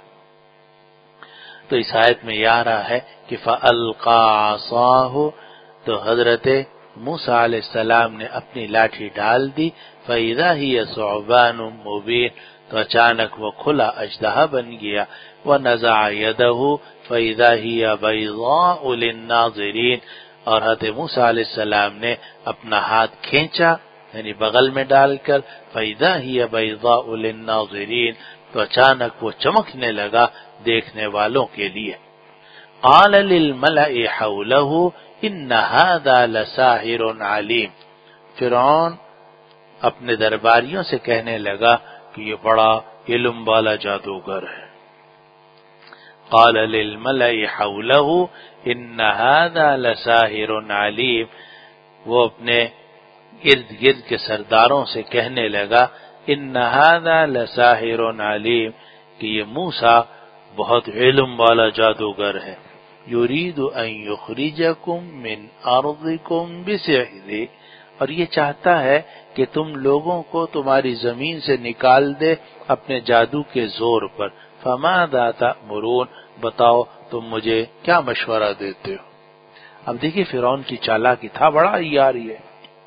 تو اس آیت میں یہ آ رہا ہے کہ فَأَلْقَى عَصَاهُ، تو حضرت موسیٰ علیہ السلام نے اپنی لاٹھی ڈال دی، فَإِذَا هِيَ ثُعْبَانٌ مُبِينٌ، تو اچانک وہ کھلا اژدہا بن گیا، وَنَزَعَ يَدَهُ فَإِذَا هِيَ بَيْضَاءُ لِلنَّاظِرِينَ، اور حضرت موسیٰ علیہ السلام نے اپنا ہاتھ کھینچا یعنی بغل میں ڈال کر، فَإِذَا هِيَ بَيْضَاءُ لِلنَّاظِرِينَ، تو اچانک وہ چمکنے لگا دیکھنے والوں کے لیے۔ قَالَ لِلْمَلَإِ حَوْلَهُ إِنَّ هَذَا لَسَاحِرٌ عَلِيمٌ، فرعون اپنے درباریوں سے کہنے لگا کہ یہ بڑا علم والا جادوگر ہے۔ قَالَ لِلْمَلَإِ حَوْلَهُ إِنَّ هَذَا لَسَاحِرٌ عَلِيمٌ، وہ اپنے ارد گرد کے سرداروں سے کہنے لگا ان هذا لساحر علیم، کہ یہ موسیٰ بہت علم والا جادوگر ہے۔ یرید ان یخرجکم من ارضکم بسحرہ، اور یہ چاہتا ہے کہ تم لوگوں کو تمہاری زمین سے نکال دے اپنے جادو کے زور پر۔ فماذا تأمرون، بتاؤ تم مجھے کیا مشورہ دیتے ہو؟ اب دیکھیے فرعون کی چالاکی تھا بڑا عیاری ہے۔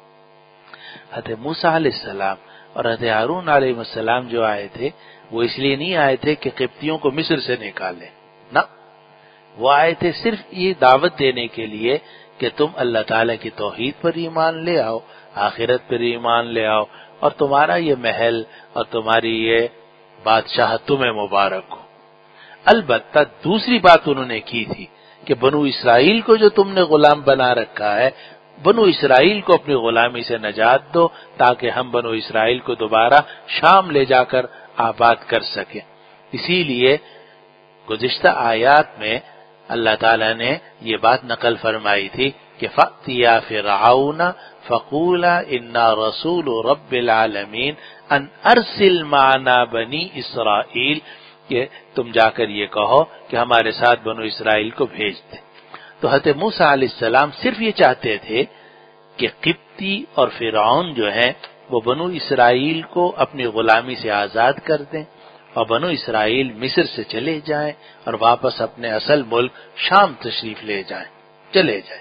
حضرت موسیٰ علیہ السلام اور حضرت ہارون علیہ السلام جو آئے تھے وہ اس لیے نہیں آئے تھے کہ قبطیوں کو مصر سے نکالیں، نہ، وہ آئے تھے صرف یہ دعوت دینے کے لیے کہ تم اللہ تعالیٰ کی توحید پر ایمان لے آؤ، آخرت پر ایمان لے آؤ، اور تمہارا یہ محل اور تمہاری یہ بادشاہ تمہیں مبارک ہو۔ البتہ دوسری بات انہوں نے کی تھی کہ بنو اسرائیل کو جو تم نے غلام بنا رکھا ہے، بنو اسرائیل کو اپنی غلامی سے نجات دو تاکہ ہم بنو اسرائیل کو دوبارہ شام لے جا کر آباد کر سکیں۔ اسی لیے گزشتہ آیات میں اللہ تعالیٰ نے یہ بات نقل فرمائی تھی کہ فَأْتِيَا فِرْعَوْنَ فَقُولَا إِنَّا رَسُولُ رَبِّ الْعَالَمِينَ أَنْ أَرْسِلْ مَعَنَا بَنِي إِسْرَائِيل، کہ تم جا کر یہ کہو کہ ہمارے ساتھ بنو اسرائیل کو بھیج دیں۔ تو حضرت موسیٰ علیہ السلام صرف یہ چاہتے تھے کہ قبطی اور فرعون جو ہیں وہ بنو اسرائیل کو اپنی غلامی سے آزاد کر دیں اور بنو اسرائیل مصر سے چلے جائیں اور واپس اپنے اصل ملک شام تشریف لے جائیں، چلے جائیں۔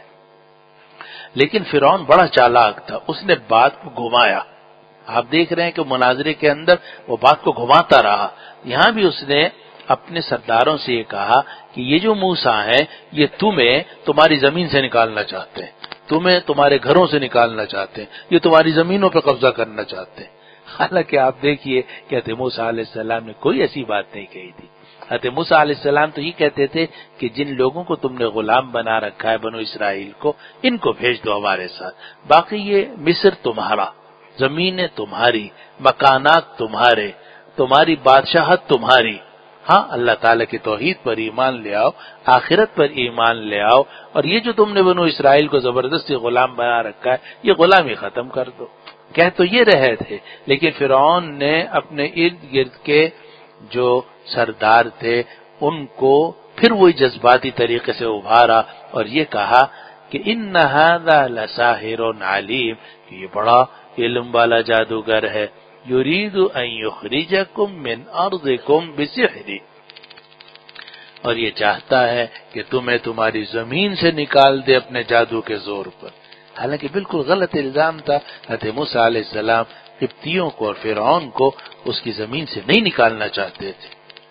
لیکن فرعون بڑا چالاک تھا، اس نے بات کو گھمایا۔ آپ دیکھ رہے ہیں کہ مناظرے کے اندر وہ بات کو گھماتا رہا۔ یہاں بھی اس نے اپنے سرداروں سے یہ کہا کہ یہ جو موسیٰ ہیں یہ تمہیں تمہاری زمین سے نکالنا چاہتے ہیں، تمہیں تمہارے گھروں سے نکالنا چاہتے ہیں، یہ تمہاری زمینوں پہ قبضہ کرنا چاہتے ہیں۔ حالانکہ آپ دیکھیے کہ حضرت موسیٰ علیہ السلام نے کوئی ایسی بات نہیں کہی تھی۔ حضرت موسیٰ علیہ السلام تو یہ کہتے تھے کہ جن لوگوں کو تم نے غلام بنا رکھا ہے بنو اسرائیل کو، ان کو بھیج دو ہمارے ساتھ، باقی یہ مصر تمہارا، زمینیں تمہاری، مکانات تمہارے، تمہاری بادشاہت تمہاری، ہاں اللہ تعالیٰ کی توحید پر ایمان لے آؤ، آخرت پر ایمان لے آؤ، اور یہ جو تم نے بنو اسرائیل کو زبردستی غلام بنا رکھا ہے یہ غلامی ختم کر دو۔ کہہ تو یہ رہے تھے، لیکن فرعون نے اپنے ارد گرد کے جو سردار تھے ان کو پھر وہی جذباتی طریقے سے ابھارا اور یہ کہا کہ ان ھذا لساحر علیم، کہ یہ بڑا علم والا جادوگر ہے، یرید ان یخرجکم من ارضکم بسحرہ، اور یہ چاہتا ہے کہ تمہیں تمہاری زمین سے نکال دے اپنے جادو کے زور پر۔ حالانکہ بالکل غلط الزام تھا۔ حضرت موسیٰ علیہ السلام قبطیوں کو اور فرعون کو اس کی زمین سے نہیں نکالنا چاہتے تھے۔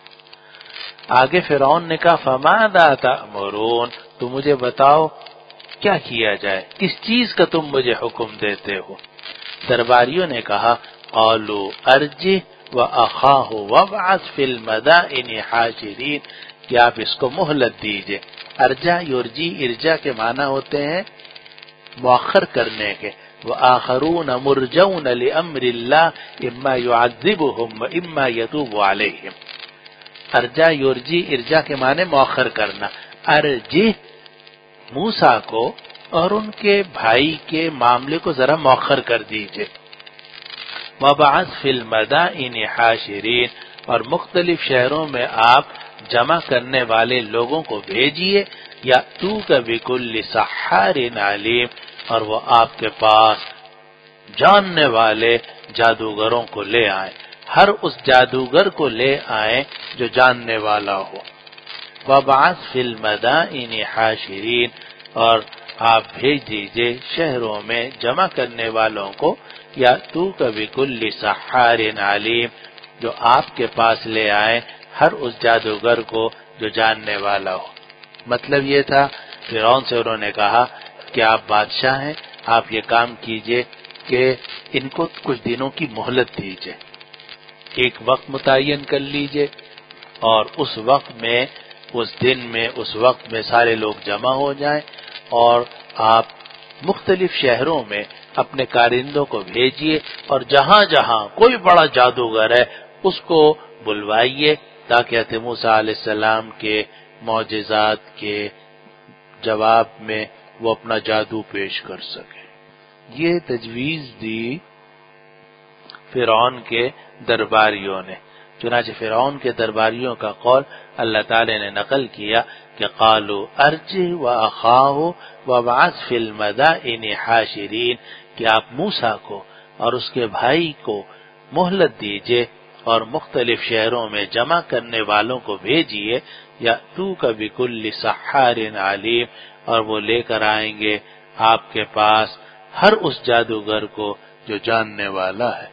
آگے فرعون نے کہا فماذا تأمرون، تو مجھے بتاؤ کیا کیا جائے، کس چیز کا تم مجھے حکم دیتے ہو؟ درباریوں نے کہا قالوا ارجہ واخاہ وابعث فی المدائن حاشرین، کہ آپ اس کو مہلت دیجئے ارجا یرجی ارجا کے معنی ہوتے ہیں مؤخر کرنے کے، وآخرون مرجون لأمر اللہ اما يعذبهم واما يتوب علیہم۔ ارجا یرجی ارجا کے معنی مؤخر کرنا، ارجی موسیٰ کو اور ان کے بھائی کے معاملے کو ذرا مؤخر کر دیجئے، وابعث فی المدائن حاشرین، اور مختلف شہروں میں آپ جمع کرنے والے لوگوں کو بھیجیے، یأتوک بکل سحار علیم، اور وہ آپ کے پاس جاننے والے جادوگروں کو لے آئیں، ہر اس جادوگر کو لے آئیں جو جاننے والا ہو۔ وابعث فی المدائن حاشرین، اور آپ بھیج دیجئے شہروں میں جمع کرنے والوں کو، یأتوک بکل سحار علیم، جو آپ کے پاس لے آئیں ہر اس جادوگر کو جو جاننے والا ہو۔ مطلب یہ تھا فرعون سے انہوں نے کہا کہ آپ بادشاہ ہیں، آپ یہ کام کیجئے کہ ان کو کچھ دنوں کی مہلت دیجئے، ایک وقت متعین کر لیجئے، اور اس وقت میں اس دن میں اس وقت میں سارے لوگ جمع ہو جائیں، اور آپ مختلف شہروں میں اپنے کارندوں کو بھیجیے، اور جہاں جہاں کوئی بڑا جادوگر ہے اس کو بلوائیے تاکہ حضرت موسیٰ علیہ السلام کے معجزات کے جواب میں وہ اپنا جادو پیش کر سکے۔ یہ تجویز دی فرعون کے درباریوں نے۔ چنانچہ فرعون کے درباریوں کا قول اللہ تعالی نے نقل کیا کہ قالوا ارجع واخاہ وابعث فی المدائن حاشرین، کہ آپ موسیٰ کو اور اس کے بھائی کو مہلت دیجئے اور مختلف شہروں میں جمع کرنے والوں کو بھیجیے، یأتوک بکل سحار علیم، اور وہ لے کر آئیں گے آپ کے پاس ہر اس جادوگر کو جو جاننے والا ہے۔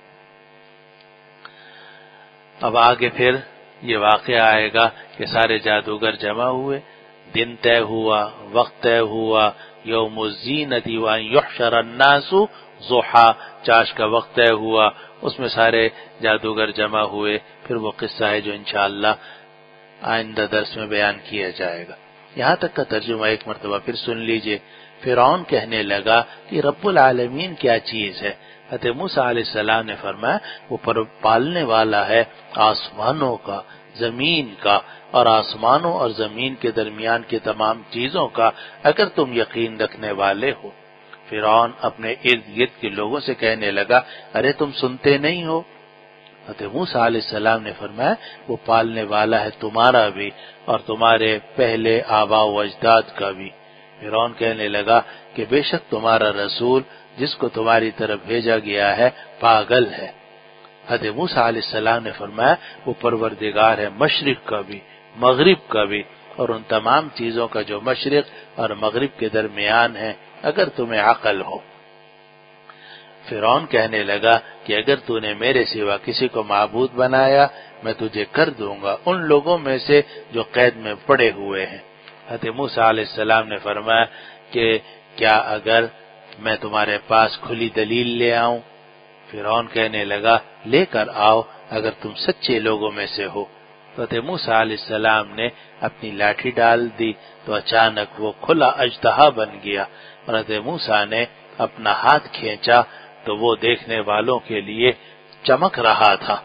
اب آگے پھر یہ واقعہ آئے گا کہ سارے جادوگر جمع ہوئے، دن طے ہوا، وقت طے ہوا، یوم الزینۃ وان یحشر الناس ضحیٰ، چاش کا وقت طے ہوا، اس میں سارے جادوگر جمع ہوئے۔ پھر وہ قصہ ہے جو انشاءاللہ آئندہ درس میں بیان کیا جائے گا۔ یہاں تک کا ترجمہ ایک مرتبہ پھر سن لیجئے۔ فرعون کہنے لگا کہ رب العالمین کیا چیز ہے؟ حضرت موسیٰ علیہ السلام نے فرمایا وہ پالنے والا ہے آسمانوں کا، زمین کا، اور آسمانوں اور زمین کے درمیان کی تمام چیزوں کا، اگر تم یقین رکھنے والے ہو۔ فرعون اپنے ارد گرد کے لوگوں سے کہنے لگا ارے تم سنتے نہیں ہو؟ حضرت موسیٰ علیہ السلام نے فرمایا وہ پالنے والا ہے تمہارا بھی اور تمہارے پہلے آباء و اجداد کا بھی۔ فرعون کہنے لگا کہ بے شک تمہارا رسول جس کو تمہاری طرف بھیجا گیا ہے پاگل ہے۔ حضرت موسیٰ علیہ السلام نے فرمایا وہ پروردگار ہے مشرق کا بھی مغرب کا بھی، اور ان تمام چیزوں کا جو مشرق اور مغرب کے درمیان ہے، اگر تمہیں عقل ہو۔ فرعون کہنے لگا کہ اگر تو نے میرے سوا کسی کو معبود بنایا میں تجھے کر دوں گا ان لوگوں میں سے جو قید میں پڑے ہوئے ہیں۔ حضرت موسیٰ علیہ السلام نے فرمایا کہ کیا اگر میں تمہارے پاس کھلی دلیل لے آؤں؟ فرعون کہنے لگا لے کر آؤ اگر تم سچے لوگوں میں سے ہو۔ حضرت موسیٰ علیہ السلام نے اپنی لاٹھی ڈال دی تو اچانک وہ کھلا اژدہا بن گیا، اور حضرت موسیٰ نے اپنا ہاتھ کھینچا تو وہ دیکھنے والوں کے لیے چمک رہا تھا۔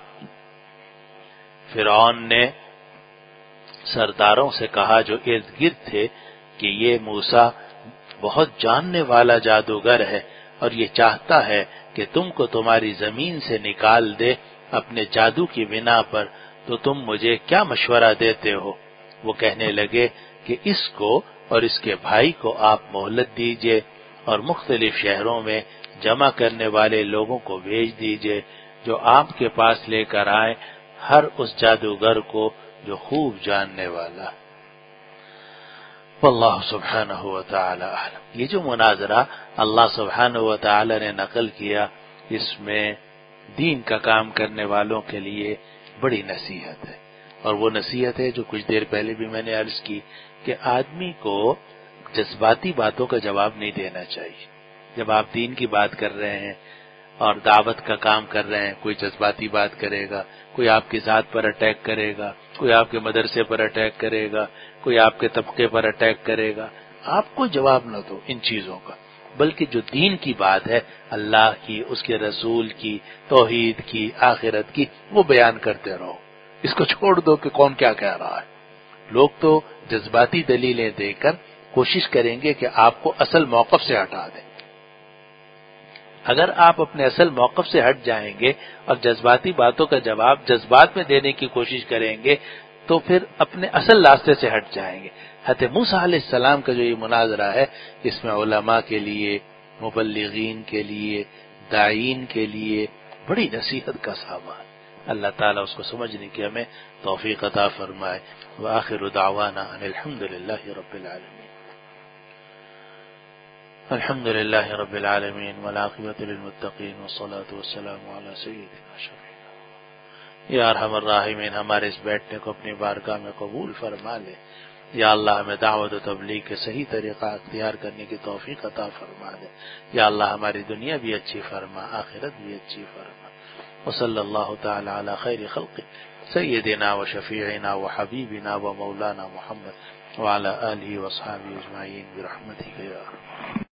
فرعون نے سرداروں سے کہا جو ارد گرد تھے کہ یہ موسیٰ بہت جاننے والا جادوگر ہے اور یہ چاہتا ہے کہ تم کو تمہاری زمین سے نکال دے اپنے جادو کی بنا پر، تو تم مجھے کیا مشورہ دیتے ہو؟ وہ کہنے لگے کہ اس کو اور اس کے بھائی کو آپ مہلت دیجئے اور مختلف شہروں میں جمع کرنے والے لوگوں کو بھیج دیجئے جو آپ کے پاس لے کر آئیں ہر اس جادوگر کو جو خوب جاننے والا۔ واللہ سبحانہ وتعالی اعلم۔ یہ جو مناظرہ اللہ سبحانہ وتعالی نے نقل کیا، اس میں دین کا کام کرنے والوں کے لیے بڑی نصیحت ہے، اور وہ نصیحت ہے جو کچھ دیر پہلے بھی میں نے عرض کی کہ آدمی کو جذباتی باتوں کا جواب نہیں دینا چاہیے۔ جب آپ دین کی بات کر رہے ہیں اور دعوت کا کام کر رہے ہیں، کوئی جذباتی بات کرے گا، کوئی آپ کی ذات پر اٹیک کرے گا، کوئی آپ کے مدرسے پر اٹیک کرے گا، کوئی آپ کے طبقے پر اٹیک کرے گا، آپ کو جواب نہ دو ان چیزوں کا، بلکہ جو دین کی بات ہے، اللہ کی، اس کے رسول کی، توحید کی، آخرت کی، وہ بیان کرتے رہو۔ اس کو چھوڑ دو کہ کون کیا کہہ رہا ہے۔ لوگ تو جذباتی دلیلیں دے کر کوشش کریں گے کہ آپ کو اصل موقف سے ہٹا دیں۔ اگر آپ اپنے اصل موقف سے ہٹ جائیں گے اور جذباتی باتوں کا جواب جذبات میں دینے کی کوشش کریں گے تو پھر اپنے اصل راستے سے ہٹ جائیں گے۔ حضرت موسیٰ علیہ السلام کا جو یہ مناظرہ ہے، اس میں علماء کے لیے، مبلغین کے لیے، داعین کے لیے بڑی نصیحت کا سامان۔ اللہ تعالیٰ اس کو سمجھنے کی ہمیں توفیق عطا فرمائے۔ وآخر دعوانا ان الحمد للہ رب العالمین۔ الحمد للہ رب العالمین والعاقبۃ للمتقین والصلاة والسلام علی سیدنا شفیعنا۔ یا ارحم الراحمین، ہمارے اس بیٹھنے کو اپنی بارگاہ میں قبول فرما لے۔ یا اللہ ہمیں دعوت و تبلیغ کے صحیح طریقہ اختیار کرنے کی توفیق عطا فرما دے۔ یا اللہ ہماری دنیا بھی اچھی فرما، آخرت بھی اچھی فرما۔ وصلی اللہ تعالی علی خیر خلق سیدنا و شفیعنا و حبیبنا و مولانا محمد وعلی آلہ و اصحابہ اجمعین برحمتک یا ارحم